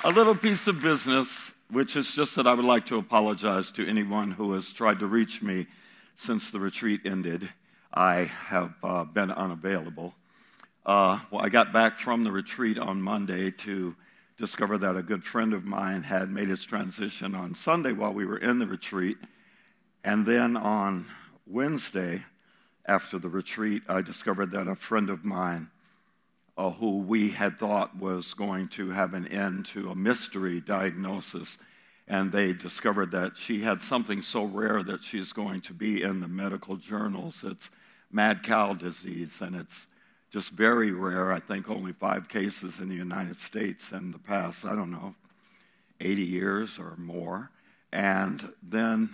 A little piece of business, which is just that I would like to apologize to anyone who has tried to reach me since the retreat ended. I have been unavailable. I got back from the retreat on Monday to discover that a good friend of mine had made his transition on Sunday while we were in the retreat. And then on Wednesday, after the retreat, I discovered that a friend of mine who we had thought was going to have an end to a mystery diagnosis, and they discovered that she had something so rare that she's going to be in the medical journals. It's mad cow disease, and it's just very rare. I think only 5 cases in the United States in the past, 80 years or more. And then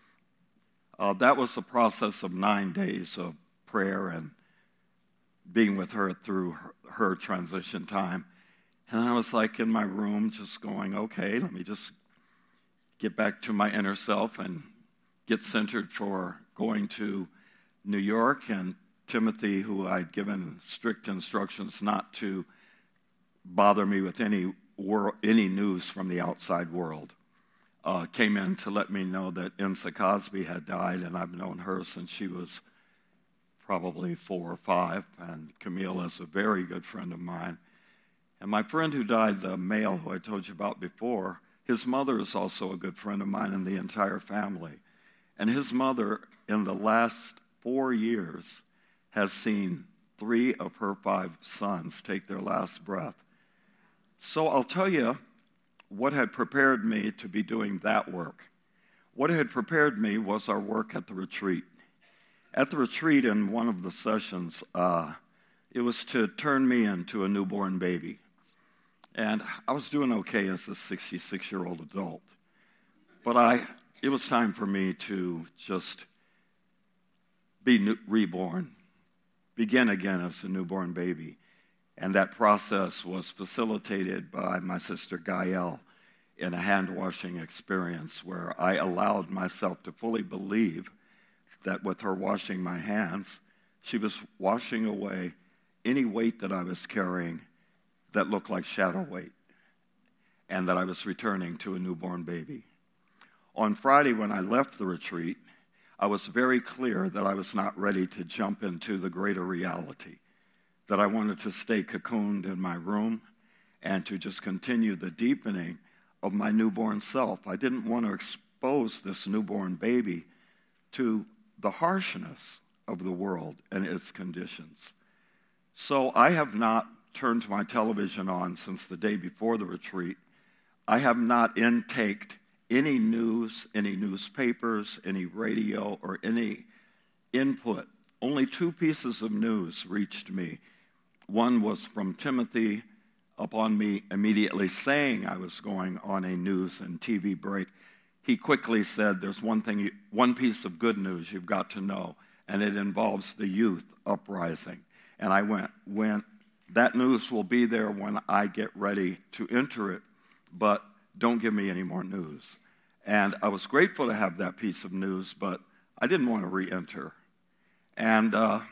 that was a process of 9 days of prayer and being with her through her transition time. And I was like in my room just going, okay, let me just get back to my inner self and get centered for going to New York. And Timothy, who I'd given strict instructions not to bother me with any news from the outside world, came in to let me know that Insa Cosby had died, and I've known her since she was probably 4 or 5, and Camille is a very good friend of mine. And my friend who died, the male who I told you about before, his mother is also a good friend of mine and the entire family. And his mother, in the last 4 years, has seen 3 of her 5 sons take their last breath. So I'll tell you what had prepared me to be doing that work. What had prepared me was our work at the retreat. At the retreat, in one of the sessions, it was to turn me into a newborn baby. And I was doing okay as a 66-year-old adult. But it was time for me to just be reborn, begin again as a newborn baby. And that process was facilitated by my sister Gael in a hand-washing experience where I allowed myself to fully believe that with her washing my hands, she was washing away any weight that I was carrying that looked like shadow weight, and that I was returning to a newborn baby. On Friday, when I left the retreat, I was very clear that I was not ready to jump into the greater reality, that I wanted to stay cocooned in my room and to just continue the deepening of my newborn self. I didn't want to expose this newborn baby to the harshness of the world and its conditions. So I have not turned my television on since the day before the retreat. I have not intaked any news, any newspapers, any radio, or any input. Only 2 pieces of news reached me. One was from Timothy upon me immediately saying I was going on a news and TV break. He quickly said, there's one piece of good news you've got to know, and it involves the youth uprising. And I went, that news will be there when I get ready to enter it, but don't give me any more news. And I was grateful to have that piece of news, but I didn't want to re-enter. And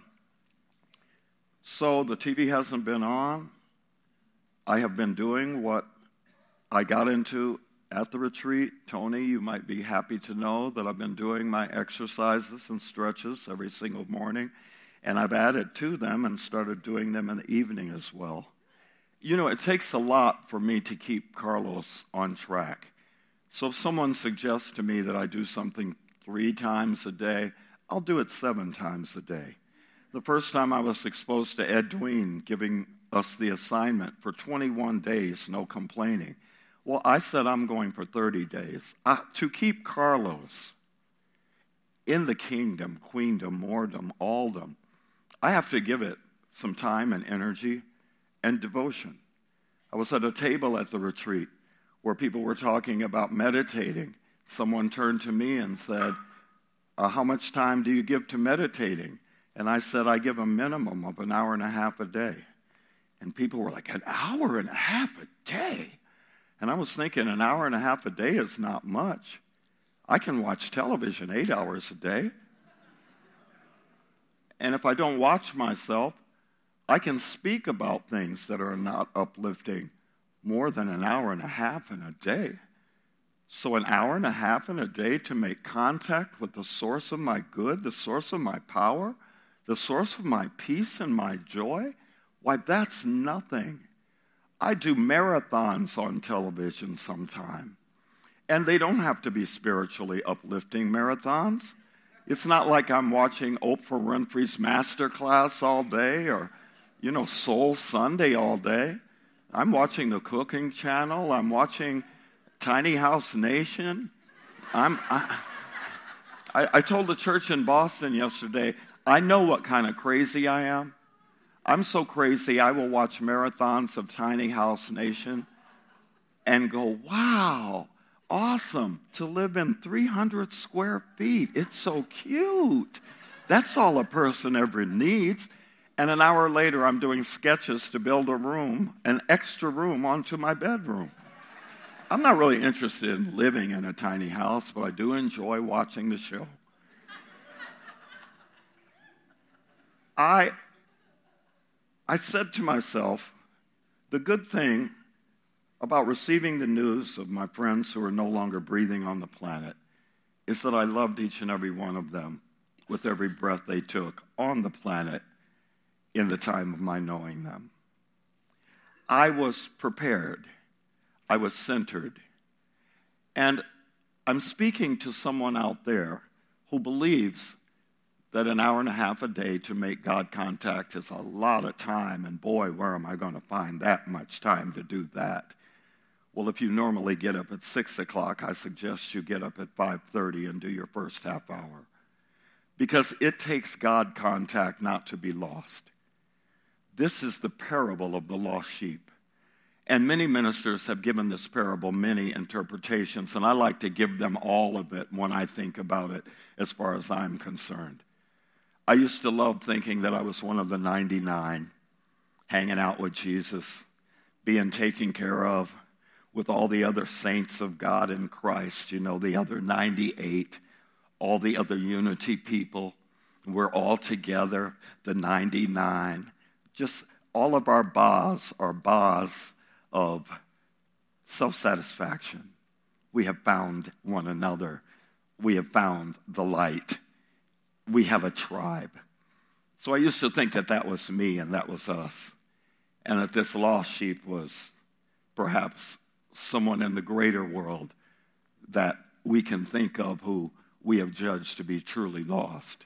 so the TV hasn't been on. I have been doing what I got into at the retreat. Tony, you might be happy to know that I've been doing my exercises and stretches every single morning, and I've added to them and started doing them in the evening as well. You know, it takes a lot for me to keep Carlos on track. So if someone suggests to me that I do something 3 times a day, I'll do it 7 times a day. The first time I was exposed to Ed Dween giving us the assignment for 21 days, no complaining. Well, I said I'm going for 30 days. To keep Carlos in the kingdom, queendom, moredom, alldom, I have to give it some time and energy and devotion. I was at a table at the retreat where people were talking about meditating. Someone turned to me and said, how much time do you give to meditating? And I said, I give a minimum of 1.5 hours a day. And people were like, 1.5 hours a day? And I was thinking 1.5 hours a day is not much. I can watch television 8 hours a day. And if I don't watch myself, I can speak about things that are not uplifting more than an hour and a half in a day. So an hour and a half in a day to make contact with the source of my good, the source of my power, the source of my peace and my joy? Why, that's nothing. I do marathons on television sometime. And they don't have to be spiritually uplifting marathons. It's not like I'm watching Oprah Winfrey's Masterclass all day or, Soul Sunday all day. I'm watching the Cooking Channel. I'm watching Tiny House Nation. I told the church in Boston yesterday, I know what kind of crazy I am. I'm so crazy I will watch marathons of Tiny House Nation and go, wow, awesome to live in 300 square feet. It's so cute. That's all a person ever needs. And an hour later, I'm doing sketches to build a room, an extra room onto my bedroom. I'm not really interested in living in a tiny house, but I do enjoy watching the show. I said to myself, the good thing about receiving the news of my friends who are no longer breathing on the planet is that I loved each and every one of them with every breath they took on the planet in the time of my knowing them. I was prepared. I was centered. And I'm speaking to someone out there who believes that an hour and a half a day to make God contact is a lot of time, and boy, where am I going to find that much time to do that? Well, if you normally get up at 6 o'clock, I suggest you get up at 5:30 and do your first half hour. Because it takes God contact not to be lost. This is the parable of the lost sheep. And many ministers have given this parable many interpretations, and I like to give them all of it when I think about it as far as I'm concerned. I used to love thinking that I was one of the 99, hanging out with Jesus, being taken care of with all the other saints of God in Christ, the other 98, all the other unity people. We're all together, the 99. Just all of our bars are bars of self-satisfaction. We have found one another. We have found the light. We have a tribe. So I used to think that that was me and that was us. And that this lost sheep was perhaps someone in the greater world that we can think of who we have judged to be truly lost.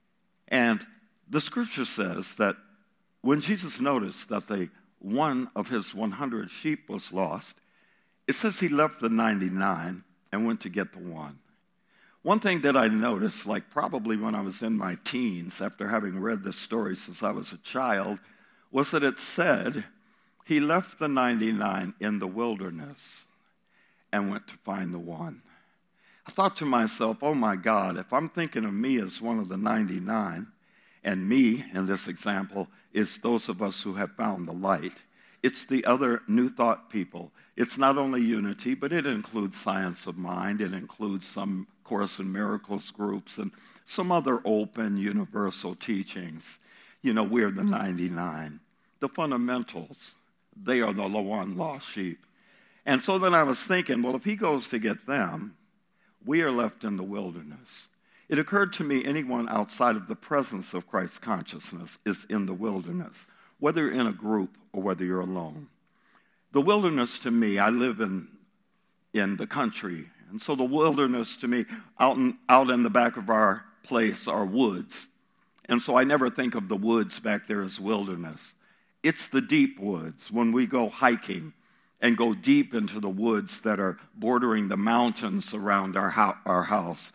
And the scripture says that when Jesus noticed that one of his 100 sheep was lost, it says he left the 99 and went to get the one. One thing that I noticed, like probably when I was in my teens, after having read this story since I was a child, was that it said he left the 99 in the wilderness and went to find the one. I thought to myself, oh my God, if I'm thinking of me as one of the 99, and me, in this example, is those of us who have found the light. It's the other New Thought people. It's not only unity, but it includes Science of Mind. It includes some Course in Miracles groups and some other open universal teachings. We're the 99. The fundamentals, they are the one lost sheep. And so then I was thinking, well, if he goes to get them, we are left in the wilderness. It occurred to me anyone outside of the presence of Christ's consciousness is in the wilderness, whether you're in a group or whether you're alone. The wilderness to me, I live in the country, and so the wilderness to me, out in the back of our place are woods. And so I never think of the woods back there as wilderness. It's the deep woods when we go hiking and go deep into the woods that are bordering the mountains around our house.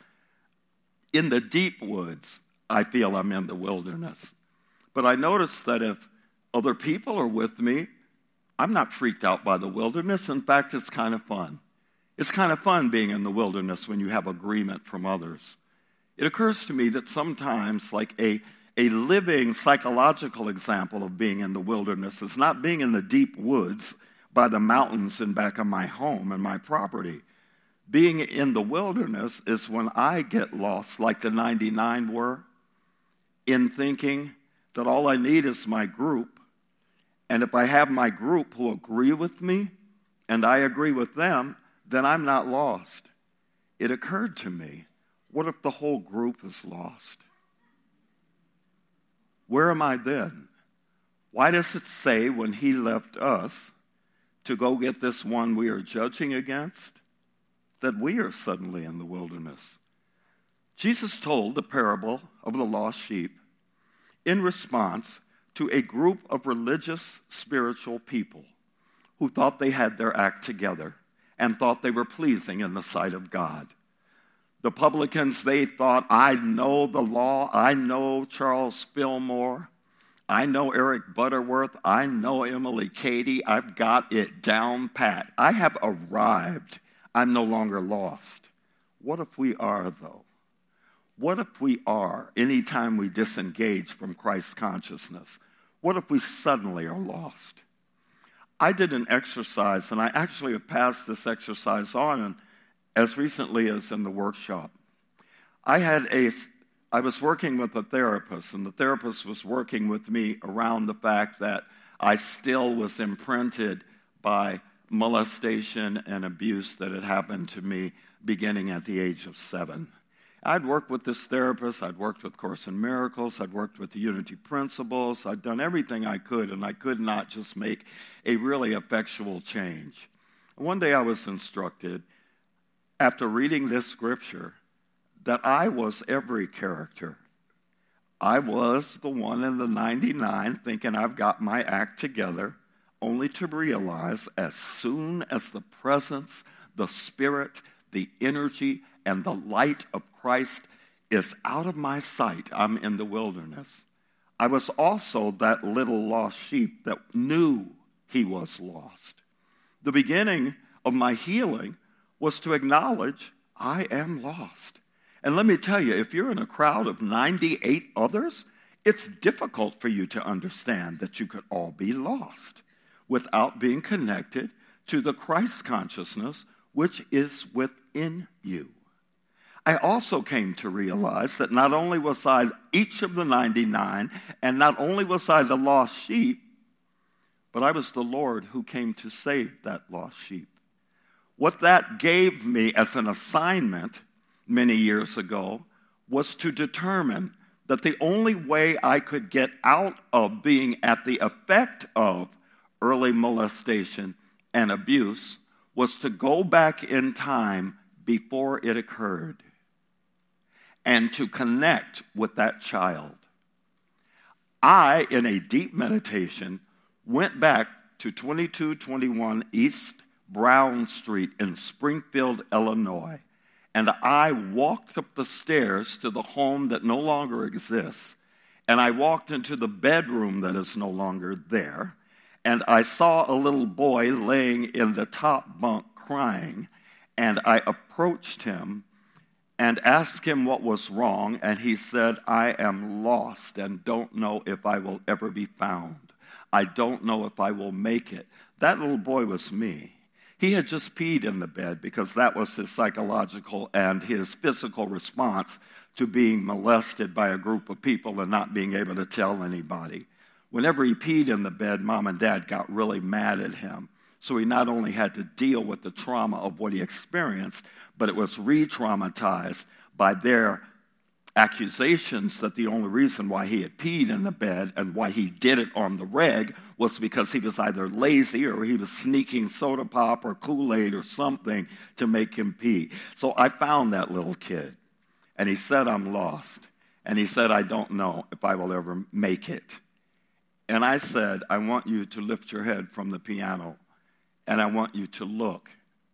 In the deep woods, I feel I'm in the wilderness. But I notice that if other people are with me, I'm not freaked out by the wilderness. In fact, it's kind of fun. It's kind of fun being in the wilderness when you have agreement from others. It occurs to me that sometimes, like a living psychological example of being in the wilderness is not being in the deep woods by the mountains in back of my home and my property. Being in the wilderness is when I get lost, like the 99 were, in thinking that all I need is my group. And if I have my group who agree with me, and I agree with them, then I'm not lost. It occurred to me, what if the whole group is lost? Where am I then? Why does it say when he left us to go get this one we are judging against, that we are suddenly in the wilderness? Jesus told the parable of the lost sheep in response to a group of religious, spiritual people who thought they had their act together and thought they were pleasing in the sight of God. The publicans, they thought, I know the law, I know Charles Fillmore, I know Eric Butterworth, I know Emily Cady, I've got it down pat. I have arrived. I'm no longer lost. What if we are, though? What if we are, anytime we disengage from Christ's consciousness? What if we suddenly are lost? I did an exercise, and I actually have passed this exercise on as recently as in the workshop. I was working with a therapist, and the therapist was working with me around the fact that I still was imprinted by molestation and abuse that had happened to me beginning at the age of 7. I'd worked with this therapist, I'd worked with Course in Miracles, I'd worked with the Unity Principles, I'd done everything I could, and I could not just make a really effectual change. One day I was instructed, after reading this scripture, that I was every character. I was the one in the 99 thinking I've got my act together, only to realize as soon as the presence, the spirit, the energy, and the light of Christ is out of my sight, I'm in the wilderness. I was also that little lost sheep that knew he was lost. The beginning of my healing was to acknowledge I am lost. And let me tell you, if you're in a crowd of 98 others, it's difficult for you to understand that you could all be lost without being connected to the Christ consciousness which is within you. I also came to realize that not only was I each of the 99, and not only was I the lost sheep, but I was the Lord who came to save that lost sheep. What that gave me as an assignment many years ago was to determine that the only way I could get out of being at the effect of early molestation and abuse was to go back in time before it occurred and to connect with that child. I, in a deep meditation, went back to 2221 East Brown Street in Springfield, Illinois, and I walked up the stairs to the home that no longer exists, and I walked into the bedroom that is no longer there, and I saw a little boy laying in the top bunk crying, and I approached him and asked him what was wrong, and he said, I am lost and don't know if I will ever be found. I don't know if I will make it. That little boy was me. He had just peed in the bed because that was his psychological and his physical response to being molested by a group of people and not being able to tell anybody. Whenever he peed in the bed, Mom and Dad got really mad at him. So he not only had to deal with the trauma of what he experienced, but it was re-traumatized by their accusations that the only reason why he had peed in the bed and why he did it on the reg was because he was either lazy or he was sneaking soda pop or Kool-Aid or something to make him pee. So I found that little kid, and he said, I'm lost. And he said, I don't know if I will ever make it. And I said, I want you to lift your head from the piano, and I want you to look.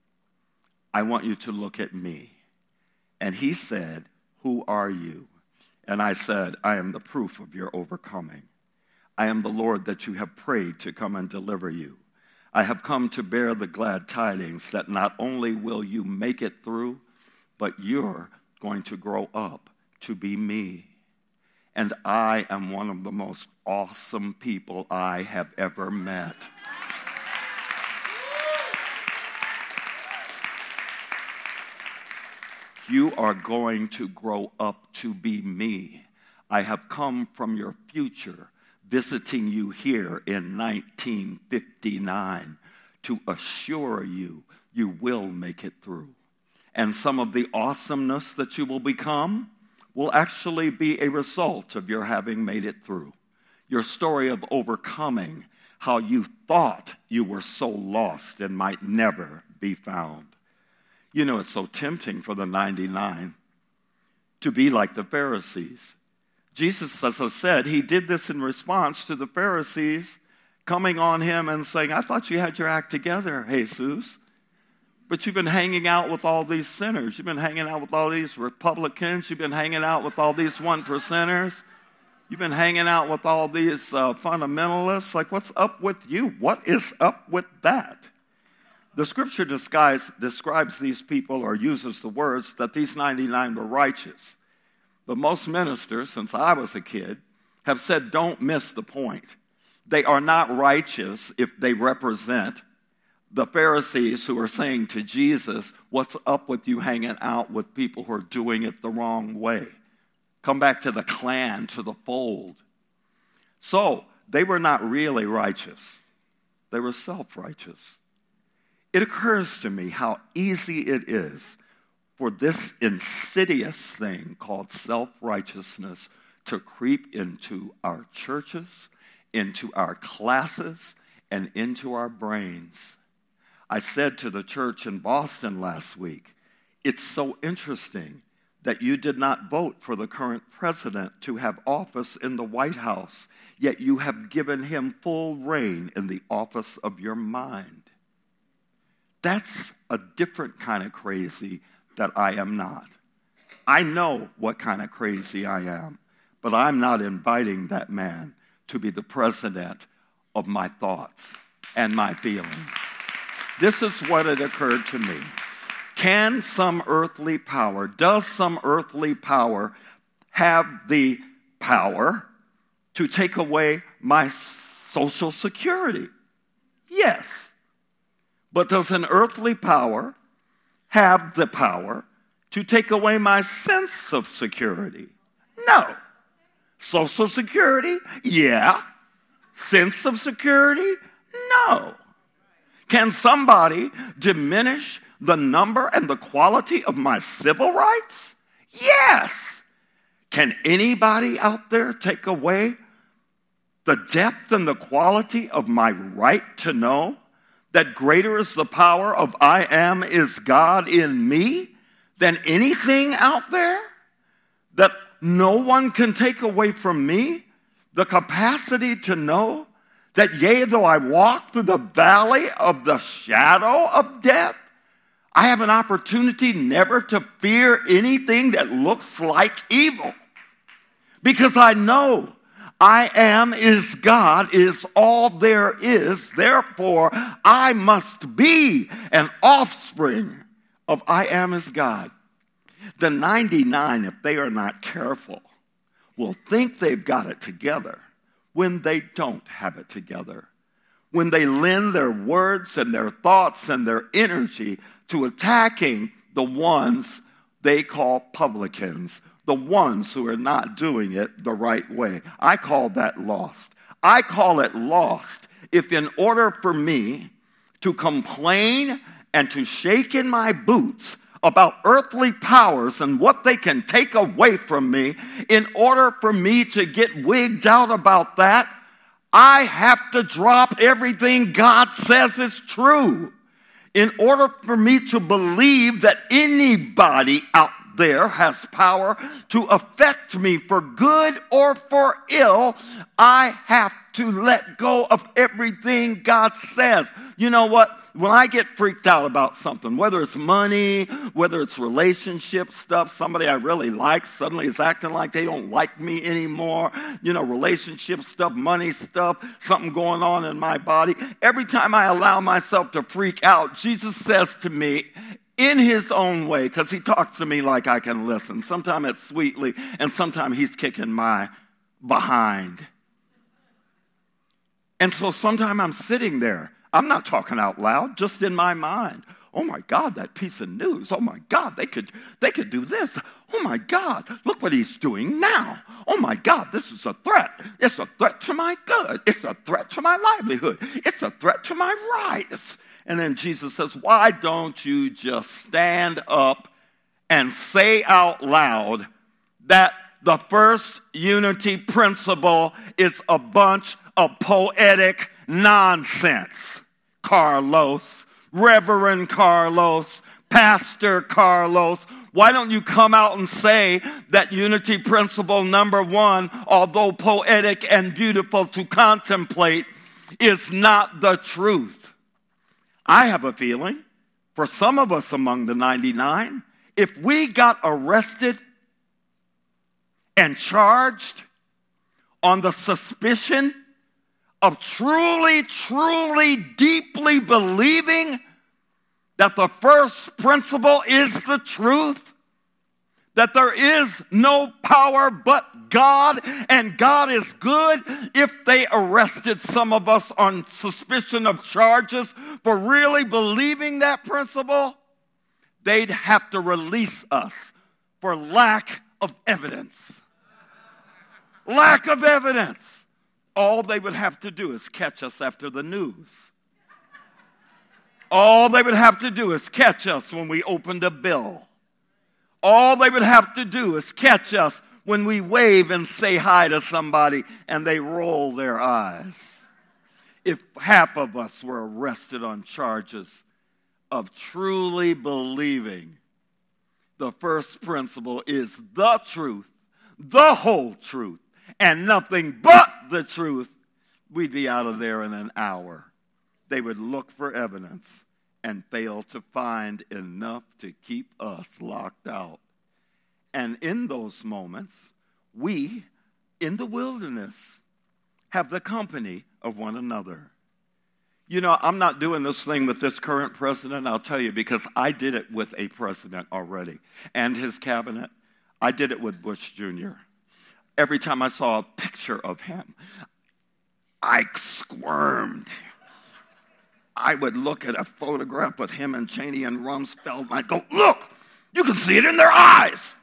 I want you to look at me. And he said, who are you? And I said, I am the proof of your overcoming. I am the Lord that you have prayed to come and deliver you. I have come to bear the glad tidings that not only will you make it through, but you're going to grow up to be me. And I am one of the most awesome people I have ever met. You are going to grow up to be me. I have come from your future, visiting you here in 1959 to assure you you will make it through. And some of the awesomeness that you will become will actually be a result of your having made it through. Your story of overcoming how you thought you were so lost and might never be found. You know, it's so tempting for the 99 to be like the Pharisees. Jesus, as I said, he did this in response to the Pharisees coming on him and saying, I thought you had your act together, Jesus. But you've been hanging out with all these sinners. You've been hanging out with all these Republicans. You've been hanging out with all these one percenters. You've been hanging out with all these fundamentalists. Like, what's up with you? What is up with that? The scripture describes these people, or uses the words that these 99 were righteous. But most ministers, since I was a kid, have said, don't miss the point. They are not righteous if they represent the Pharisees who are saying to Jesus, what's up with you hanging out with people who are doing it the wrong way? Come back to the clan, to the fold. So, they were not really righteous. They were self-righteous. It occurs to me how easy it is for this insidious thing called self-righteousness to creep into our churches, into our classes, and into our brains. I said to the church in Boston last week, it's so interesting that you did not vote for the current president to have office in the White House, yet you have given him full reign in the office of your mind. That's a different kind of crazy that I am not. I know what kind of crazy I am, but I'm not inviting that man to be the president of my thoughts and my feelings. This is what it occurred to me. Does some earthly power have the power to take away my Social Security? Yes. But does an earthly power have the power to take away my sense of security? No. Social Security? Yeah. Sense of security? No. Can somebody diminish the number and the quality of my civil rights? Yes. Can anybody out there take away the depth and the quality of my right to know that greater is the power of I am is God in me than anything out there? That no one can take away from me the capacity to know that yea, though I walk through the valley of the shadow of death, I have an opportunity never to fear anything that looks like evil. Because I know I am is God is all there is. Therefore, I must be an offspring of I am is God. The 99, if they are not careful, will think they've got it together when they don't have it together. When they lend their words and their thoughts and their energy to attacking the ones they call publicans, the ones who are not doing it the right way. I call that lost. I call it lost if in order for me to complain and to shake in my boots about earthly powers and what they can take away from me, in order for me to get wigged out about that, I have to drop everything God says is true. In order for me to believe that anybody out there has power to affect me for good or for ill, I have to let go of everything God says. You know what? When I get freaked out about something, whether it's money, whether it's relationship stuff, somebody I really like suddenly is acting like they don't like me anymore, relationship stuff, money stuff, something going on in my body. Every time I allow myself to freak out, Jesus says to me, in his own way, because he talks to me like I can listen. Sometimes it's sweetly, and sometimes he's kicking my behind. And so sometimes I'm sitting there. I'm not talking out loud, just in my mind. Oh my God, that piece of news. Oh my God, they could do this. Oh my God, look what he's doing now. Oh my God, this is a threat. It's a threat to my good. It's a threat to my livelihood. It's a threat to my rights. And then Jesus says, why don't you just stand up and say out loud that the first unity principle is a bunch of poetic nonsense? Carlos, Reverend Carlos, Pastor Carlos, why don't you come out and say that unity principle number 1, although poetic and beautiful to contemplate, is not the truth? I have a feeling for some of us among the 99, if we got arrested and charged on the suspicion of truly, truly, deeply believing that the first principle is the truth, that there is no power but God, and God is good. If they arrested some of us on suspicion of charges for really believing that principle, they'd have to release us for lack of evidence. Lack of evidence. All they would have to do is catch us after the news. All they would have to do is catch us when we opened a bill. All they would have to do is catch us when we wave and say hi to somebody and they roll their eyes. If half of us were arrested on charges of truly believing the first principle is the truth, the whole truth, and nothing but the truth, we'd be out of there in an hour. They would look for evidence and fail to find enough to keep us locked out. And in those moments, we, in the wilderness, have the company of one another. You know, I'm not doing this thing with this current president, I'll tell you, because I did it with a president already and his cabinet. I did it with Bush Jr. Every time I saw a picture of him, I squirmed. I would look at a photograph of him and Cheney and Rumsfeld, and I'd go, look, you can see it in their eyes.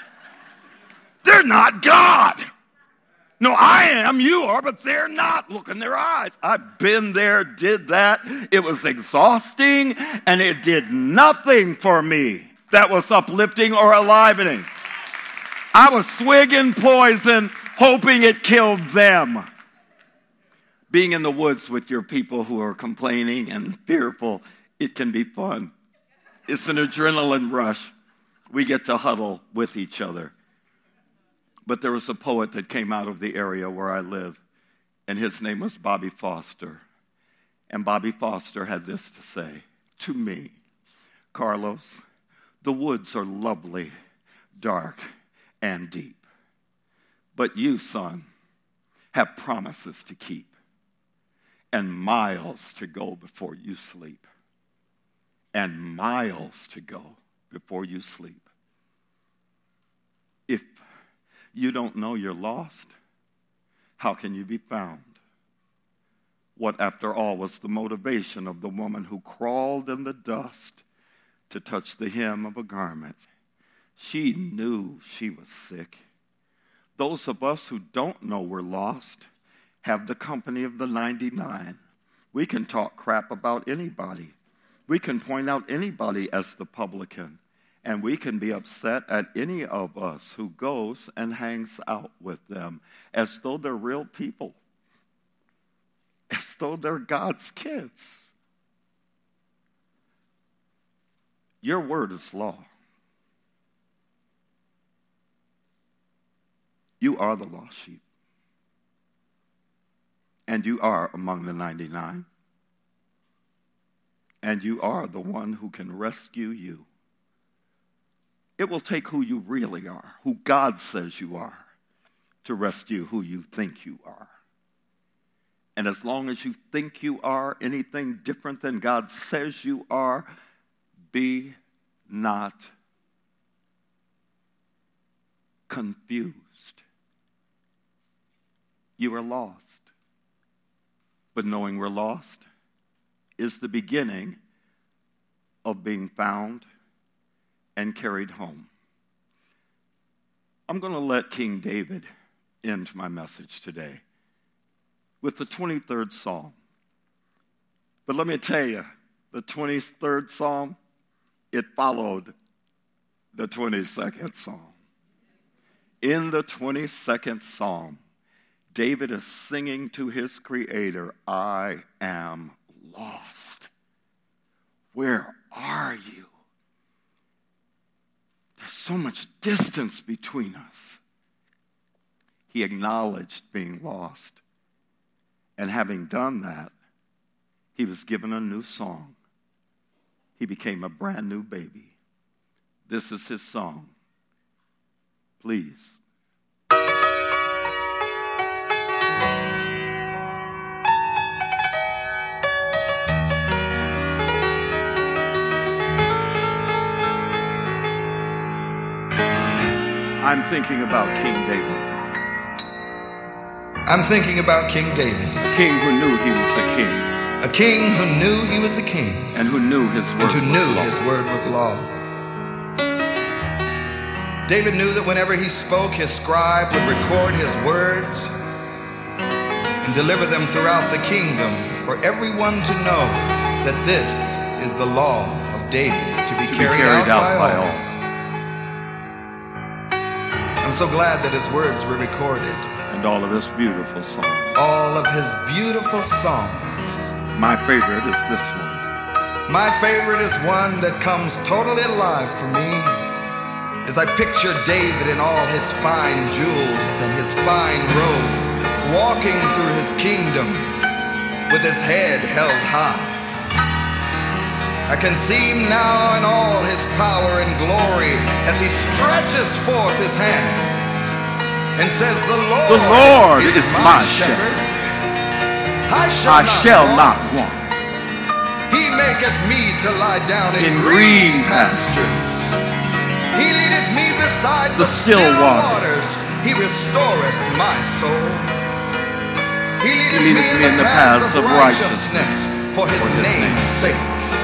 They're not God. No, I am, you are, but they're not. Look in their eyes. I've been there, did that. It was exhausting, and it did nothing for me that was uplifting or enlivening. I was swigging poison, hoping it killed them. Being in the woods with your people who are complaining and fearful, it can be fun. It's an adrenaline rush. We get to huddle with each other. But there was a poet that came out of the area where I live, and his name was Bobby Foster. And Bobby Foster had this to say to me: Carlos, the woods are lovely, dark, and deep. But you, son, have promises to keep and miles to go before you sleep. And miles to go before you sleep. If you don't know you're lost, how can you be found? What, after all, was the motivation of the woman who crawled in the dust to touch the hem of a garment? She knew she was sick. Those of us who don't know we're lost have the company of the 99. We can talk crap about anybody. We can point out anybody as the publican. And we can be upset at any of us who goes and hangs out with them as though they're real people, as though they're God's kids. Your word is law. You are the lost sheep. And you are among the 99. And you are the one who can rescue you. It will take who you really are, who God says you are, to rescue who you think you are. And as long as you think you are anything different than God says you are, be not confused. You are lost. But knowing we're lost is the beginning of being found and carried home. I'm going to let King David end my message today with the 23rd Psalm. But let me tell you, the 23rd Psalm, it followed the 22nd Psalm. In the 22nd Psalm, David is singing to his Creator, I am lost. Where are you? There's so much distance between us. He acknowledged being lost. And having done that, he was given a new song. He became a brand new baby. This is his song. Please. I'm thinking about King David. I'm thinking about King David. A king who knew he was a king. A king who knew he was a king. And who knew his word was law. And who knew his word was law. David knew that whenever he spoke, his scribe would record his words and deliver them throughout the kingdom for everyone to know that this is the law of David to be carried out by all. I'm so glad that his words were recorded. And all of his beautiful songs. All of his beautiful songs. My favorite is this one. My favorite is one that comes totally alive for me as I picture David in all his fine jewels and his fine robes, walking through his kingdom with his head held high. I can see him now in all his power and glory as he stretches forth his hands and says, The Lord is my shepherd. I shall not want. He maketh me to lie down in green pastures. He leadeth me beside the still waters. He restoreth my soul. He leadeth me in the paths of righteousness for his name's sake.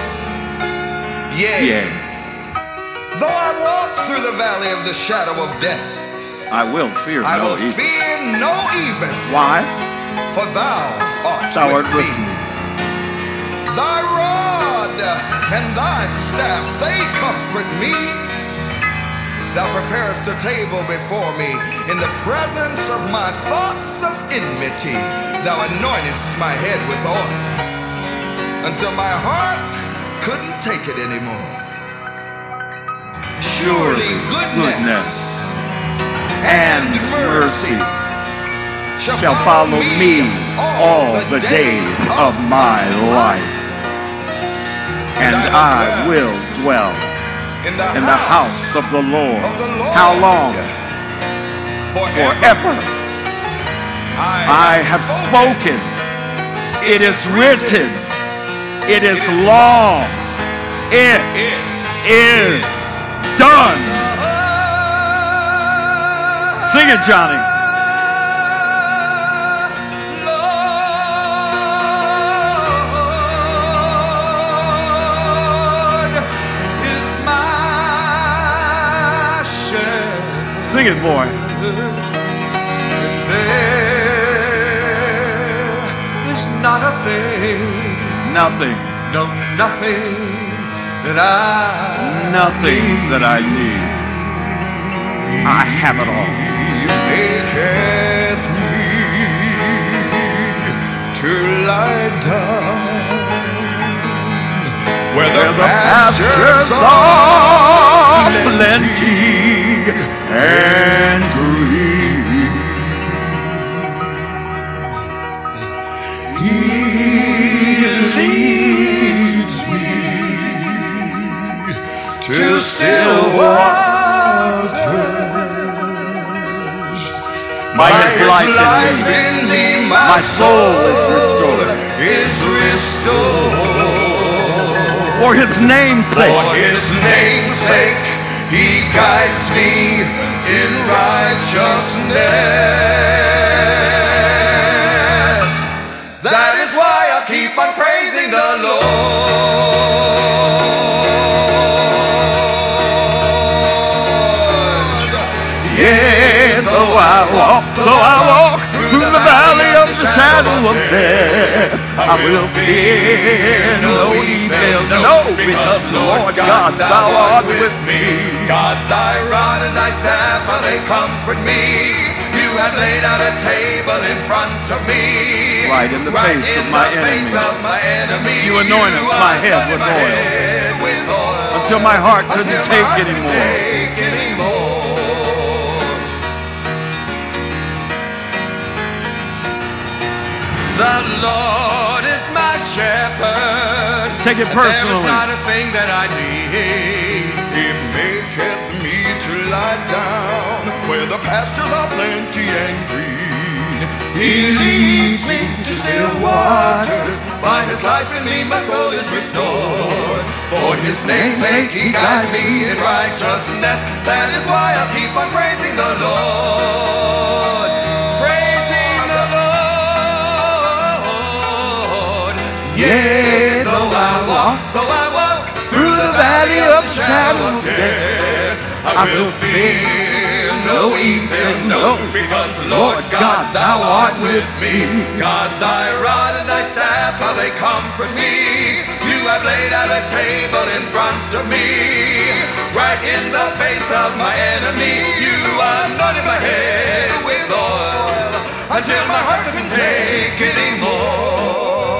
Yea, though I walk through the valley of the shadow of death, I will fear no evil. Fear no evil. Why? For thou art with me. Thy rod and thy staff, they comfort me. Thou preparest a table before me in the presence of my thoughts of enmity. Thou anointest my head with oil until my heart couldn't take it anymore. Surely goodness and mercy shall follow me all the days of my life, and I will dwell in the house of the Lord. How long? Forever. I have spoken. It is written. It is law. It is done. Sing it, Johnny. Lord is my shepherd. Sing it, boy. There is not a thing. Nothing. No, nothing that I need. I have it all. He maketh me to lie down where the pastures are plenty and green. He leads me to still waters. By his life in me, my soul is restored. For his name's sake, he guides me in righteousness. That is why I keep on praising the Lord. Yeah, though I walk through the valley of the shadow of death, I will fear no evil, because Lord God, thou art with me. God, thy rod and thy staff, they comfort me. You have laid out a table in front of me. Right in the face of my enemy. You anointed my head with oil until my heart couldn't take anymore. The Lord is my shepherd. Take it personally. There is not a thing that I need. He maketh me to lie down where the pastures are plenty and green. He leads me to still waters. By his life in me my soul is restored. For his name's sake he guides me in righteousness. That is why I keep on praising the Lord. Yea, though I walk through the valley of the shadow of death, I will fear no evil, no, because Lord God, thou art with me. God, thy rod and thy staff, how they comfort me. You have laid out a table in front of me, right in the face of my enemy. You anointed my head with oil until my heart can take anymore.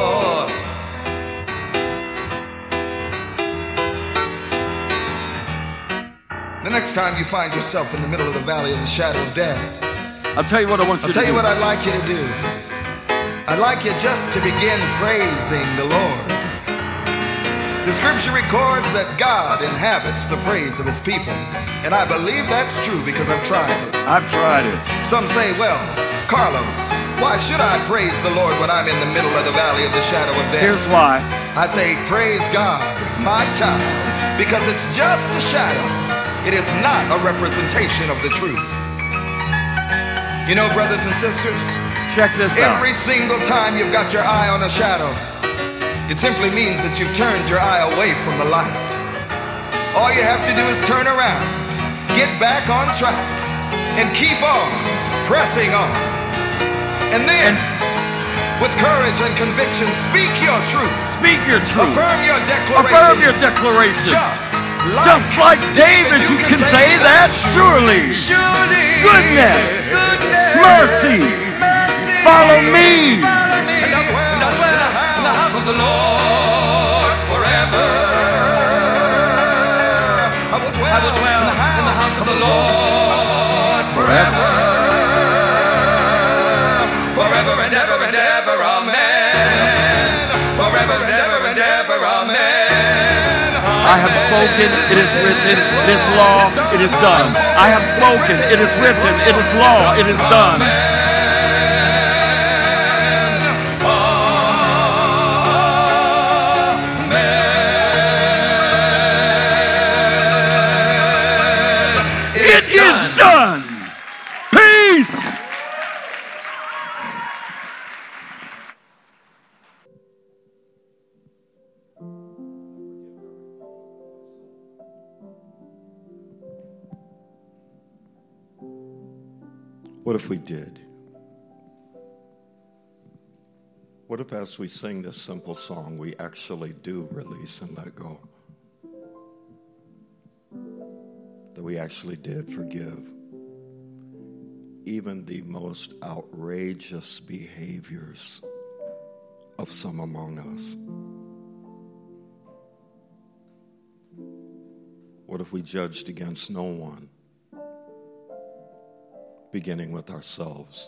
The next time you find yourself in the middle of the valley of the shadow of death, I'll tell you what I want you to do. I'll tell you what I'd like you to do. I'd like you just to begin praising the Lord. The scripture records that God inhabits the praise of his people. And I believe that's true because I've tried it. I've tried it. Some say, well, Carlos, why should I praise the Lord when I'm in the middle of the valley of the shadow of death? Here's why. I say, praise God, my child, because it's just a shadow. It is not a representation of the truth. You know, brothers and sisters, check this out. Every single time you've got your eye on a shadow, it simply means that you've turned your eye away from the light. All you have to do is turn around, get back on track, and keep on pressing on. And then, with courage and conviction, speak your truth. Speak your truth. Affirm your declaration. Affirm your declaration. Just like David, you can say that surely. Goodness, mercy, follow me. And I dwell in the house of the Lord forever. I will dwell in the house of the Lord forever. Forever and ever and ever, amen. Forever and ever and ever, amen. I have spoken, it is written, it is law, it is done. I have spoken, it is written, it is law, it is done. It is done. Peace. What if we did? What if as we sing this simple song, we actually do release and let go? That we actually did forgive even the most outrageous behaviors of some among us. What if we judged against no one, beginning with ourselves?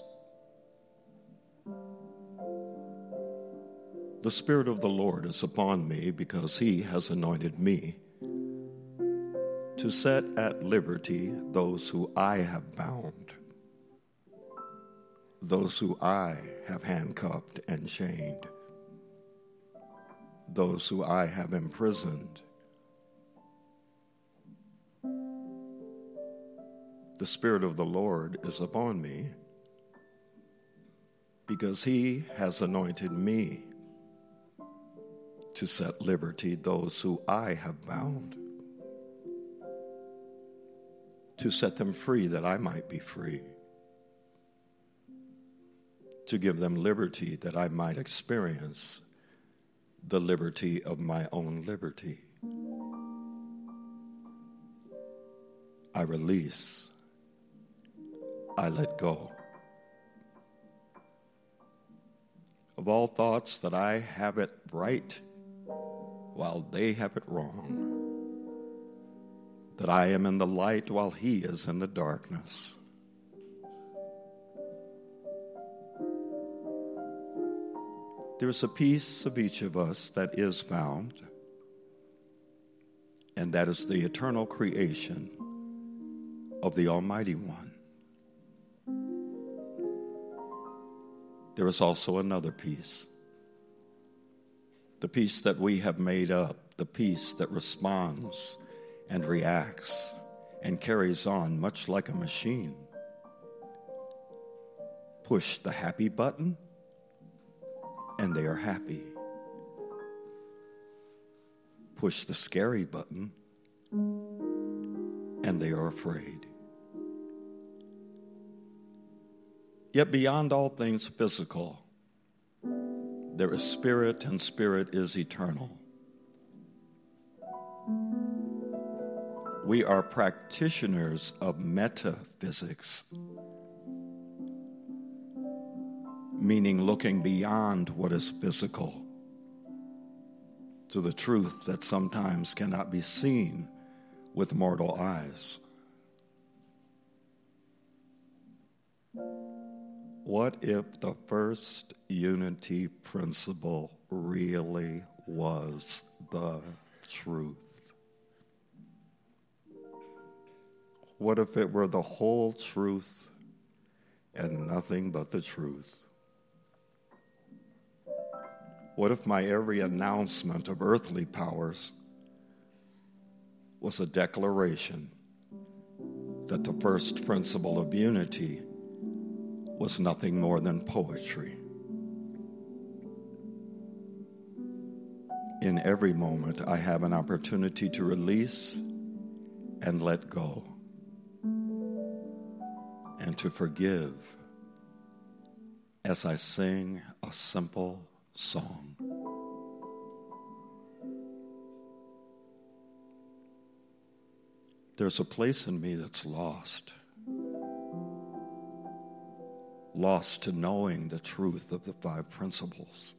The Spirit of the Lord is upon me because he has anointed me to set at liberty those who I have bound, those who I have handcuffed and chained, those who I have imprisoned. The Spirit of the Lord is upon me because he has anointed me to set liberty those who I have bound, to set them free that I might be free, to give them liberty that I might experience the liberty of my own liberty. I release, I let go of all thoughts that I have it right while they have it wrong, that I am in the light while he is in the darkness. There's a piece of each of us that is found, and that is the eternal creation of the Almighty One. There is also another piece, the piece that we have made up, the piece that responds and reacts and carries on much like a machine. Push the happy button, and they are happy. Push the scary button, and they are afraid. Yet beyond all things physical, there is spirit, and spirit is eternal. We are practitioners of metaphysics, meaning looking beyond what is physical to the truth that sometimes cannot be seen with mortal eyes. What if the first unity principle really was the truth? What if it were the whole truth and nothing but the truth? What if my every announcement of earthly powers was a declaration that the first principle of unity was nothing more than poetry? In every moment, I have an opportunity to release and let go, and to forgive as I sing a simple song. There's a place in me that's lost to knowing the truth of the 5 principles.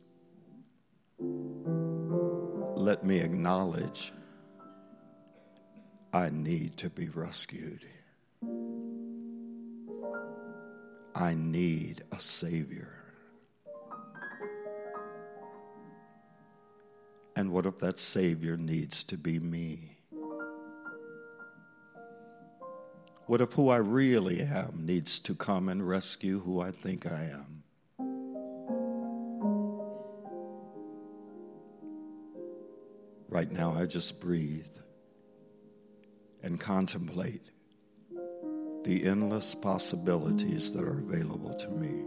Let me acknowledge I need to be rescued. I need a Savior. And what if that Savior needs to be me? What if who I really am needs to come and rescue who I think I am? Right now, I just breathe and contemplate the endless possibilities that are available to me.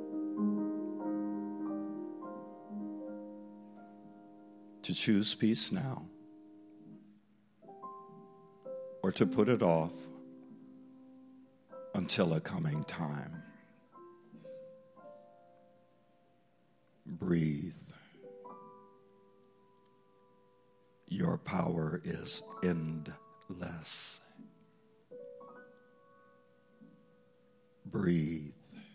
To choose peace now, or to put it off until a coming time. Breathe. Your power is endless. Breathe.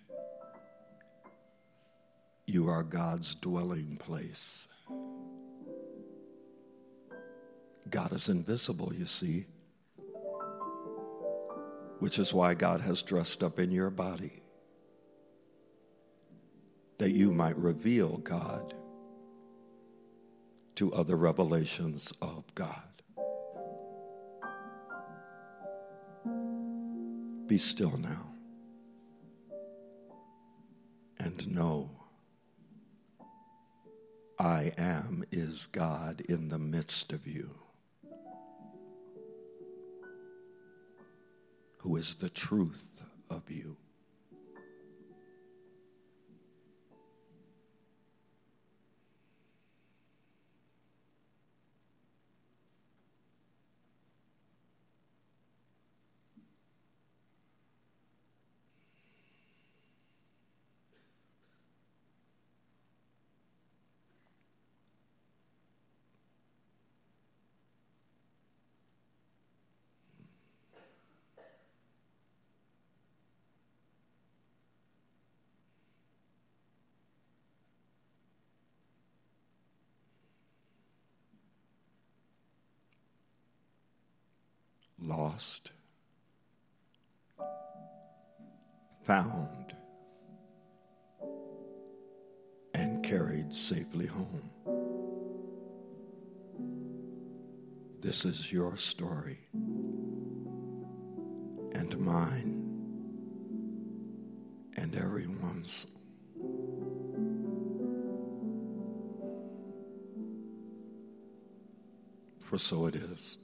You are God's dwelling place. God is invisible, you see, which is why God has dressed up in your body, that you might reveal God to other revelations of God. Be still now and know I am is God in the midst of you, who is the truth of you. lost, found, and carried safely home. This is your story and mine and everyone's. For so it is.